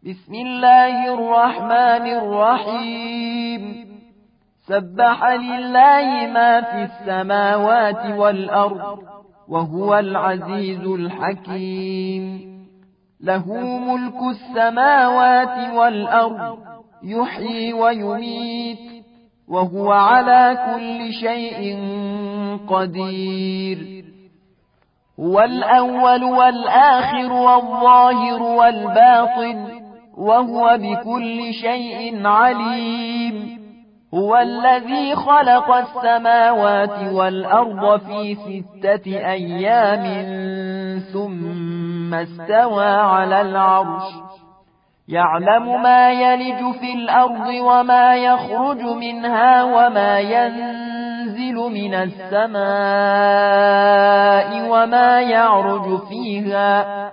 بسم الله الرحمن الرحيم سبح لله ما في السماوات والأرض وهو العزيز الحكيم له ملك السماوات والأرض يحيي ويميت وهو على كل شيء قدير هو الأول والآخر والظاهر والباطن وهو بكل شيء عليم هو الذي خلق السماوات والأرض في 6 أيام ثم استوى على العرش يعلم ما يلج في الأرض وما يخرج منها وما ينزل من السماء وما يعرج فيها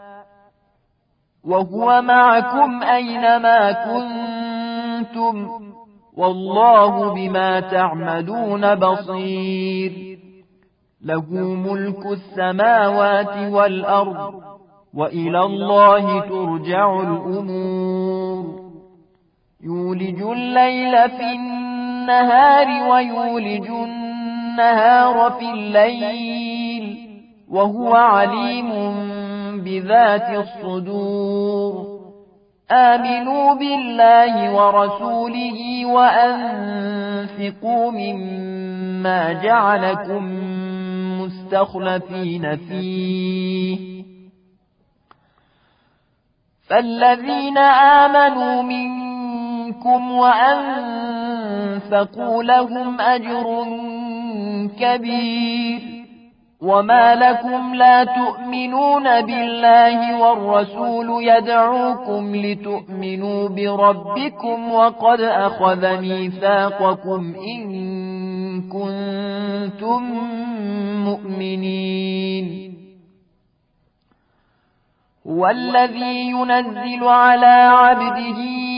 وهو معكم أينما كنتم والله بما تعملون بصير له ملك السماوات والأرض وإلى الله ترجع الأمور يولج الليل في النهار ويولج النهار في الليل وهو عليم بذات الصدور آمنوا بالله ورسوله وأنفقوا مما جعلكم مستخلفين فيه فالذين آمنوا منكم وأنفقوا لهم أجر كبير وما لكم لا تؤمنون بالله والرسول يدعوكم لتؤمنوا بربكم وقد أخذ ميثاقكم إن كنتم مؤمنين هو الذي ينزل على عبده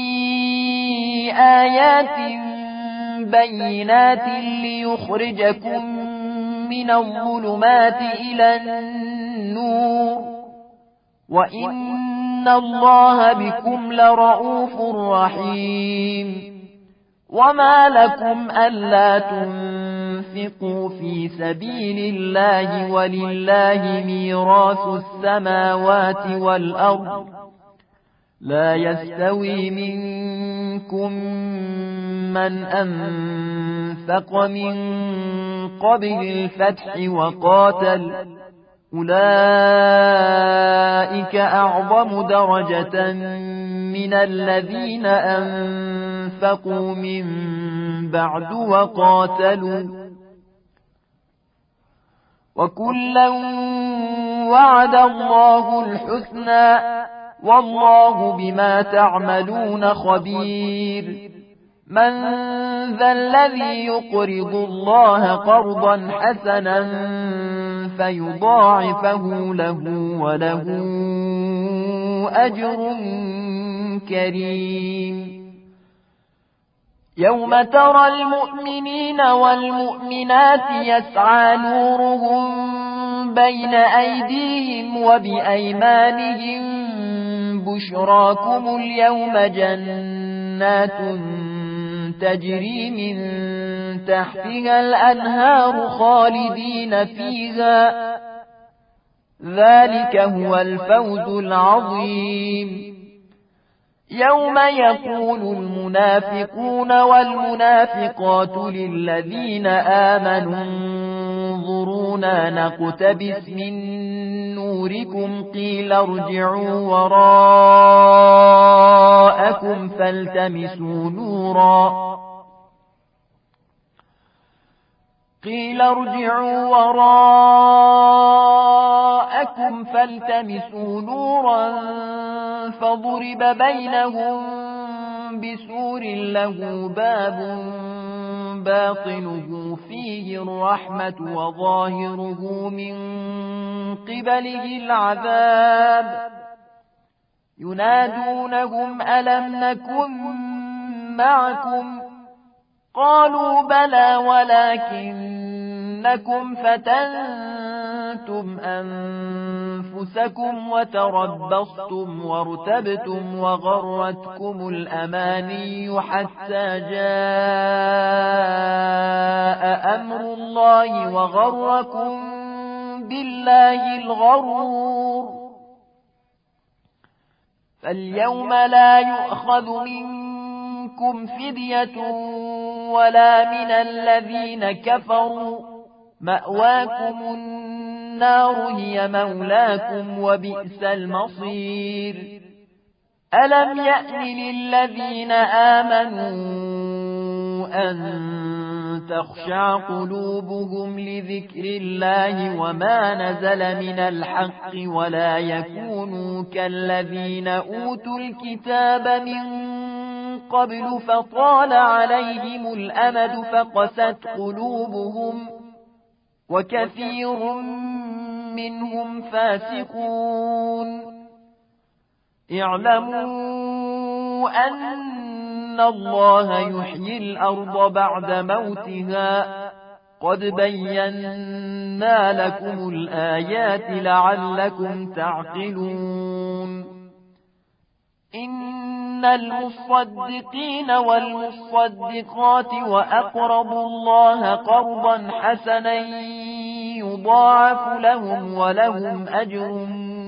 آيات بينات ليخرجكم من الظلمات إلى النور وإن الله بكم لرؤوف رحيم وما لكم ألا تنفقوا في سبيل الله ولله ميراث السماوات والأرض لا يستوي منكم من أنفق من قبل الفتح وقاتل أولئك أعظم درجة من الذين أنفقوا من بعد وقاتلوا وكلا وعد الله الحسنى والله بما تعملون خبير من ذا الذي يقرض الله قرضا حسنا فيضاعفه له وله أجر كريم يوم ترى المؤمنين والمؤمنات يسعى نورهم بين أيديهم وبأيمانهم بشراكم اليوم جنات تجري من تحتها الأنهار خالدين فيها ذلك هو الفوز العظيم يوم يقول المنافقون والمنافقات للذين آمنوا انظرونا نقتبس من نوركم قيل ارجعوا وراءكم فالتمسوا نورا قيل ارجعوا وراءكم فالتمسوا نورا فضرب بينهم بسور له باب باطنه فيه الرحمة وظاهره من قبله العذاب ينادونهم ألم نكن معكم قالوا بلى ولكنكم فتنتم فتنتم أنفسكم وتربصتم وارتبتم وغرتكم الأماني حتى جاء أمر الله وغركم بالله الغرور. فاليوم لا يؤخذ منكم فدية ولا من الذين كفروا، مأواكم النار هي مولاكم وبئس المصير. ألم يأن للذين آمنوا أن تخشع قلوبهم لذكر الله وما نزل من الحق ولا يكونوا كالذين أوتوا الكتاب من قبل فطال عليهم الأمد فقست قلوبهم وكثير منهم فاسقون. اعلموا أن الله يحيي الأرض بعد موتها، قد بينا لكم الآيات لعلكم تعقلون. إن المصدقين والمصدقات وأقرضوا الله قرضا حسنا يضاعف لهم ولهم أجر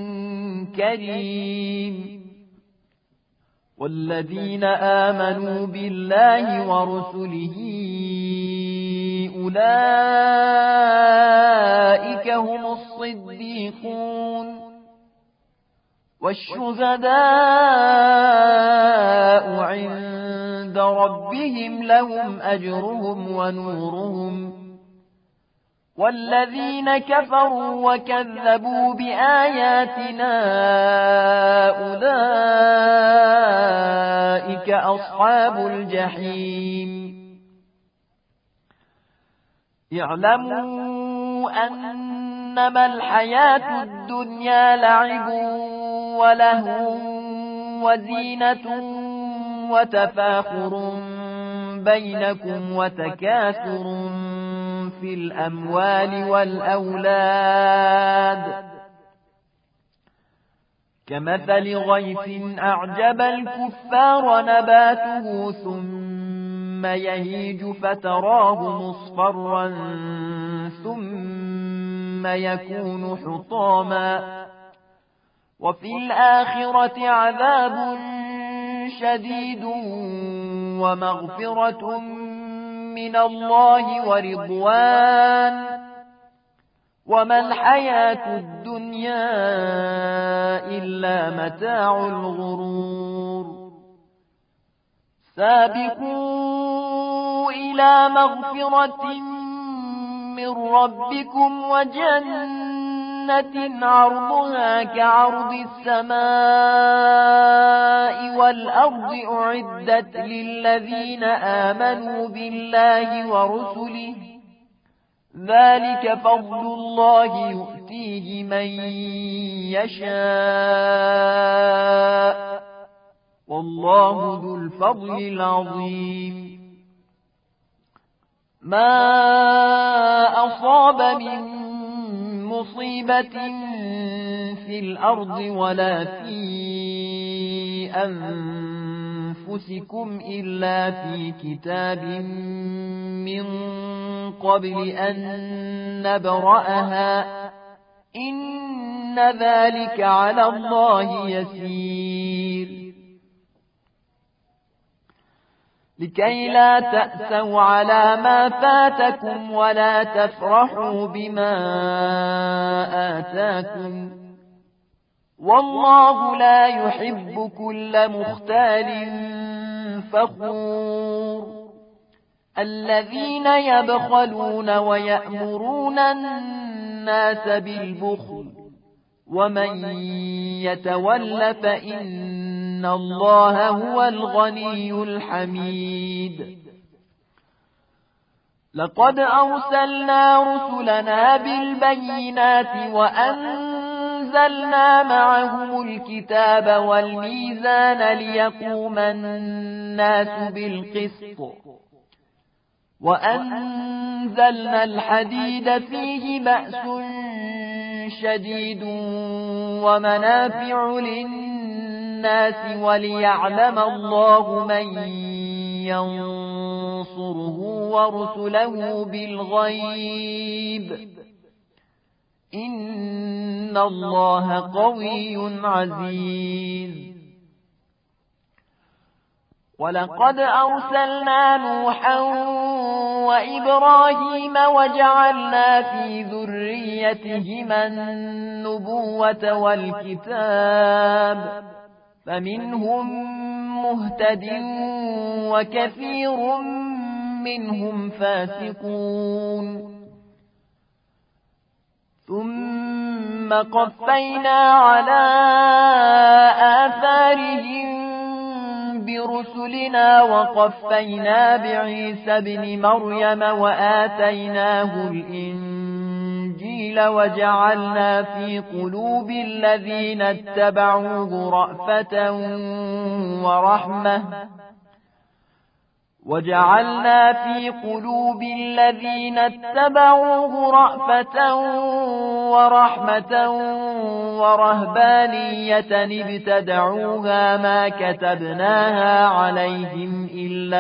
كريم. والذين آمنوا بالله ورسله أولئك هم الصديقون والشهداء عند ربهم لهم أجرهم ونورهم. والذين كفروا وكذبوا بآياتنا أولئك أصحاب الجحيم. اعلموا أنما الحياة الدنيا لعب ولهو وزينة وتفاخر بينكم وتكاثر في الأموال والأولاد كمثل غيث أعجب الكفار نباته ثم يهيج فتراه مصفرا ثم يكون حطاما وفي الآخرة عذاب شديد ومغفرة من الله ورضوان وما الحياة الدنيا إلا متاع الغرور. سابقوا إلى مغفرة من ربكم وجنة عرضها كعرض السماء والأرض أعدت للذين آمنوا بالله ورسله ذلك فضل الله يؤتيه من يشاء والله ذو الفضل العظيم. ما أصاب من مصيبة في الأرض ولا في أنفسكم إلا في كتاب من قبل أن نبرأها إن ذلك على الله يسير. لكي لا تأسوا على ما فاتكم ولا تفرحوا بما آتاكم والله لا يحب كل مختال فخور. الذين يبخلون ويأمرون الناس بالبخل ومن يتول فإن الله هو الغني الحميد. لقد أرسلنا رسلنا بالبينات وأنزلنا معهم الكتاب والميزان ليقوم الناس بالقسط وأنزلنا الحديد فيه بأس شديد ومنافع للناس وليعلم الله من ينصره ورسله بالغيب إن الله قوي عزيز. ولقد أرسلنا نوحا وإبراهيم وجعلنا في ذريتهما النبوة والكتاب فمنهم مهتد وكثير منهم فاسقون. ثم قفينا على آثارهم برسلنا وقفينا بعيسى ابن مريم وآتيناه الإنجيل وجعلنا في قلوب الذين اتبعوه رأفة ورحمة ورهبانية ابتدعوها ما كتبناها عليهم إلا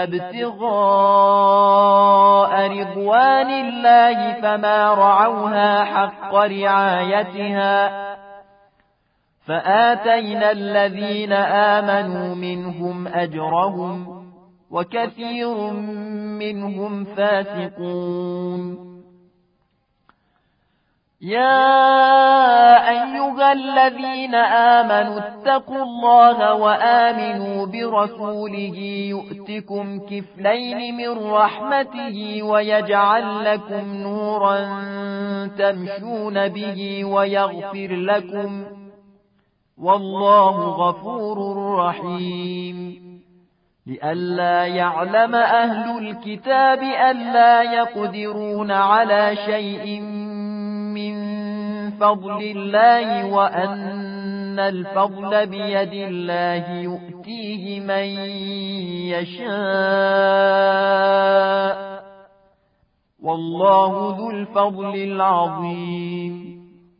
ابتغاء رضوان الله فما رعوها حق رعايتها فآتينا الذين آمنوا منهم أجرهم وكثير منهم فاسقون. يا أيها الذين آمنوا اتقوا الله وآمنوا برسوله يؤتكم كفلين من رحمته ويجعل لكم نورا تمشون به ويغفر لكم والله غفور رحيم. لئلا يعلم أهل الكتاب ألا يقدرون على شيء من فضل الله وأن الفضل بيد الله يؤتيه من يشاء والله ذو الفضل العظيم.